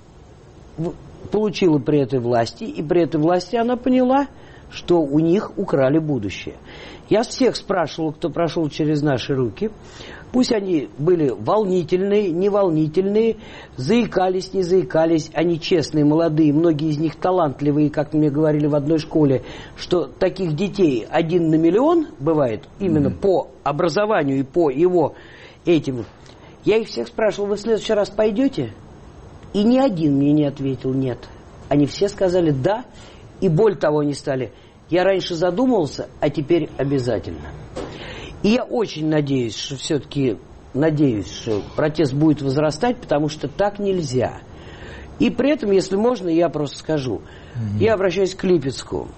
получило при этой власти. И при этой власти она поняла, что у них украли будущее. Я всех спрашивал, кто прошел через наши руки. Пусть они были волнительные, неволнительные, заикались, не заикались, они честные, молодые, многие из них талантливые, как мне говорили в одной школе, что таких детей один на миллион бывает, именно mm-hmm. по образованию и по его этим. Я их всех спрашивал, вы в следующий раз пойдете? И ни один мне не ответил нет. Они все сказали да, и более того они стали. Я раньше задумывался, а теперь обязательно. И я очень надеюсь, что все-таки, надеюсь, что протест будет возрастать, потому что так нельзя. И при этом, если можно, я просто скажу. Mm-hmm. Я обращаюсь к Липецку.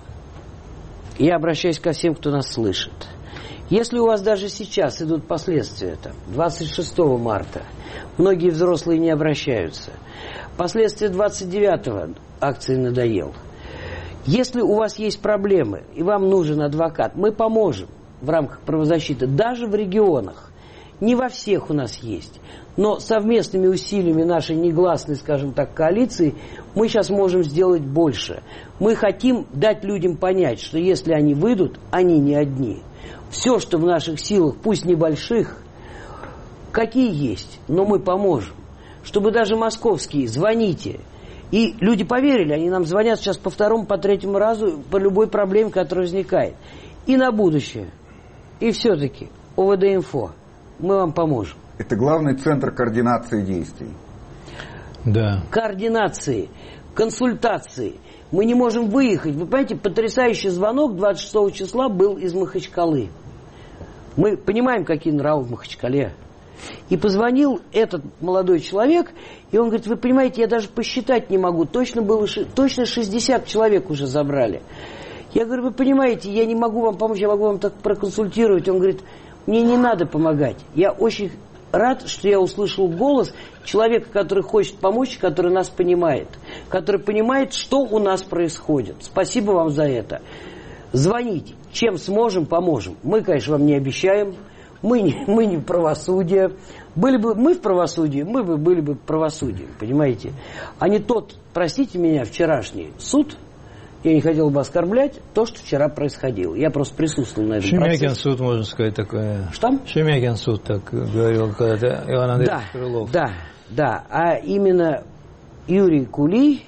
Я обращаюсь ко всем, кто нас слышит. Если у вас даже сейчас идут последствия, там, двадцать шестого марта, многие взрослые не обращаются. Последствия двадцать девятого акции «Надоел». Если у вас есть проблемы, и вам нужен адвокат, мы поможем. В рамках правозащиты, даже в регионах. Не во всех у нас есть. Но совместными усилиями нашей негласной, скажем так, коалиции мы сейчас можем сделать больше. Мы хотим дать людям понять, что если они выйдут, они не одни. Все, что в наших силах, пусть небольших, какие есть, но мы поможем. Чтобы даже московские, звоните. И люди поверили, они нам звонят сейчас по второму, по третьему разу по любой проблеме, которая возникает. И на будущее. И все-таки ОВД-инфо, мы вам поможем. Это главный центр координации действий. Да. Координации, консультации. Мы не можем выехать. Вы понимаете, потрясающий звонок двадцать шестого числа был из Махачкалы. Мы понимаем, какие нравы в Махачкале. И позвонил этот молодой человек, и он говорит, вы понимаете, я даже посчитать не могу. Точно было, точно шестьдесят человек уже забрали. Я говорю, вы понимаете, я не могу вам помочь, я могу вам так проконсультировать. Он говорит, мне не надо помогать. Я очень рад, что я услышал голос человека, который хочет помочь, который нас понимает. Который понимает, что у нас происходит. Спасибо вам за это. Звоните. Чем сможем, поможем. Мы, конечно, вам не обещаем. Мы не, мы не правосудие. Были бы мы в правосудии, мы бы были бы правосудием, понимаете? А не тот, простите меня, вчерашний суд, я не хотел бы оскорблять то, что вчера происходило. Я просто присутствовал на этом Шемякин процессе. суд, можно сказать, такое. Что? Шемякин суд, так говорил когда-то Иван Андреевич да, Крылов. Да, да. А именно Юрий Кулий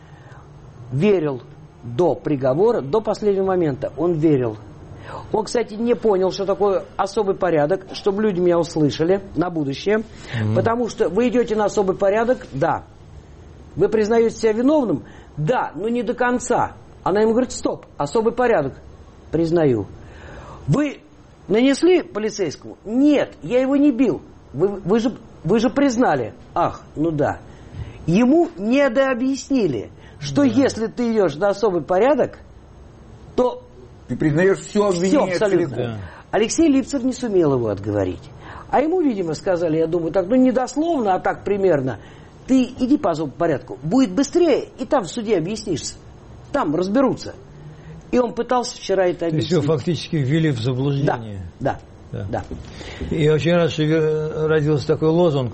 верил до приговора, до последнего момента. Он верил. Он, кстати, не понял, что такое особый порядок, чтобы люди меня услышали на будущее. Mm-hmm. Потому что вы идете на особый порядок, да. Вы признаете себя виновным, да, но не до конца. Она ему говорит, стоп, особый порядок. Признаю. Вы нанесли полицейскому? Нет, я его не бил. Вы, вы, же, вы же признали. Ах, ну да. Ему недообъяснили, что да. Если ты идешь на особый порядок, то... Ты признаешь все обвинение целиком. Да. Алексей Липцев не сумел его отговорить. А ему, видимо, сказали, я думаю, так, ну не дословно, а так примерно. Ты иди по особому порядку. Будет быстрее, и там в суде объяснишься. Там разберутся. И он пытался вчера это объяснить. То есть его фактически ввели в заблуждение. Да, да, да. да. И я очень рад, что родился такой лозунг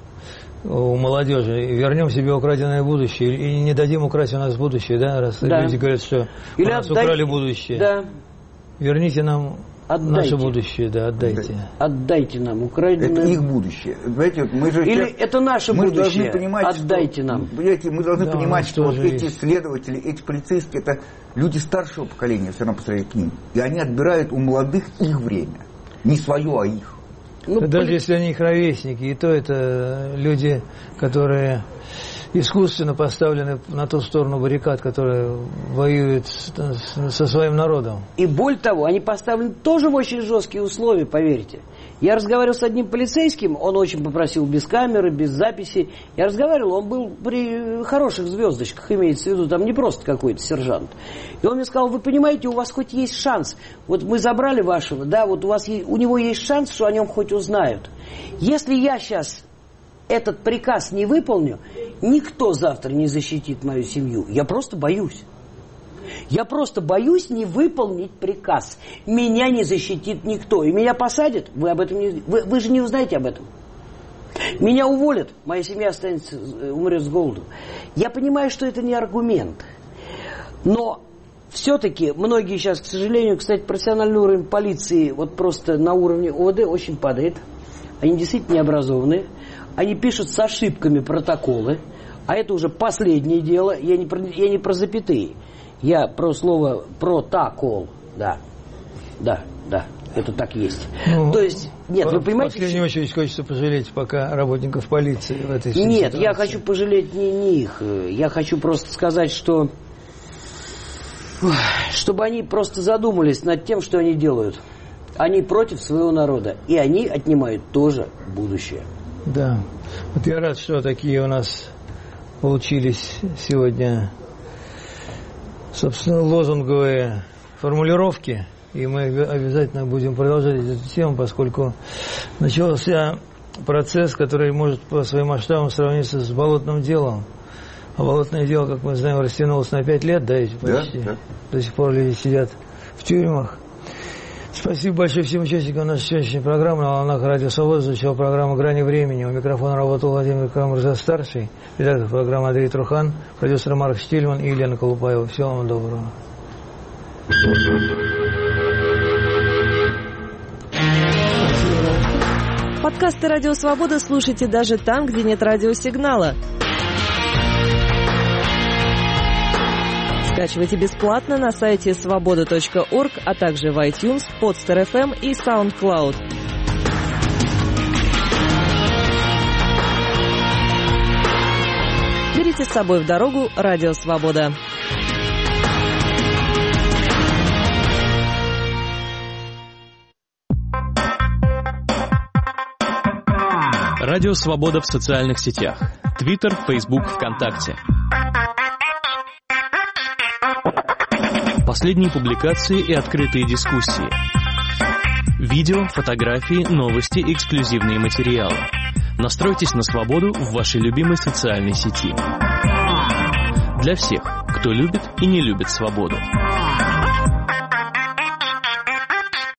у молодежи. Вернем себе украденное будущее. И не дадим украсть у нас будущее, да? Раз да. люди говорят, что Или у нас отдай... украли будущее. Да. Верните нам отдайте. Наше будущее, да, отдайте. Отдайте нам украденное. Это их будущее. Знаете, мы же Или сейчас, это наше мы будущее. Должны понимать, отдайте что, нам. Понимаете, мы должны да, понимать, что вот эти есть. следователи, эти полицейские, это люди старшего поколения, все равно по сравнению к ним. И они отбирают у молодых их время. Не свое, а их. Ну, да даже поли... если они их ровесники, и то это люди, которые искусственно поставлены на ту сторону баррикад, которые воюют с, с, со своим народом. И более того, они поставлены тоже в очень жесткие условия, поверьте. Я разговаривал с одним полицейским, он очень попросил без камеры, без записи. Я разговаривал, он был при хороших звездочках, имеется в виду, там не просто какой-то сержант. И он мне сказал, вы понимаете, у вас хоть есть шанс. Вот мы забрали вашего, да, вот у вас есть, у него есть шанс, что о нем хоть узнают. Если я сейчас этот приказ не выполню, никто завтра не защитит мою семью. Я просто боюсь. Я просто боюсь не выполнить приказ. Меня не защитит никто. И меня посадят. Вы об этом не... Вы, вы же не узнаете об этом. Меня уволят. Моя семья останется, умрет с голоду. Я понимаю, что это не аргумент. Но все-таки многие сейчас, к сожалению, кстати, профессиональный уровень полиции вот просто на уровне ОВД очень падает. Они действительно необразованные. Они пишут с ошибками протоколы. А это уже последнее дело. Я не про, я не про запятые. Я про слово протокол. Да. Да, да. Это так есть. Ну, то есть, нет, вы понимаете... В последнюю очередь хочется пожалеть пока работников полиции в этой ситуации. Нет, я хочу пожалеть не, не их. Я хочу просто сказать, что... Чтобы они просто задумались над тем, что они делают. Они против своего народа. И они отнимают тоже будущее. Да. Вот я рад, что такие у нас получились сегодня, собственно, лозунговые формулировки. И мы обязательно будем продолжать эту тему, поскольку начался процесс, который может по своим масштабам сравниться с болотным делом. А болотное дело, как мы знаем, растянулось на пять лет, да, эти почти. Да, да. До сих пор люди сидят в тюрьмах. Спасибо большое всем участникам нашей сегодняшней программы. На волнах Радио Свобода звучала программа «Грани времени». У микрофона работал Владимир Карамурза-старший, редактор программы Андрей Трухан, продюсер Марк Штильман и Елена Колупаева. Всего вам доброго. Подкасты «Радио Свобода» слушайте даже там, где нет радиосигнала. Скачивайте бесплатно на сайте свобода точка орг, а также в iTunes, Podster эф эм и SoundCloud. Берите с собой в дорогу «Радио Свобода». Радио Свобода в социальных сетях. Твиттер, Фейсбук, ВКонтакте. Последние публикации и открытые дискуссии. Видео, фотографии, новости, эксклюзивные материалы. Настройтесь на свободу в вашей любимой социальной сети. Для всех, кто любит и не любит свободу.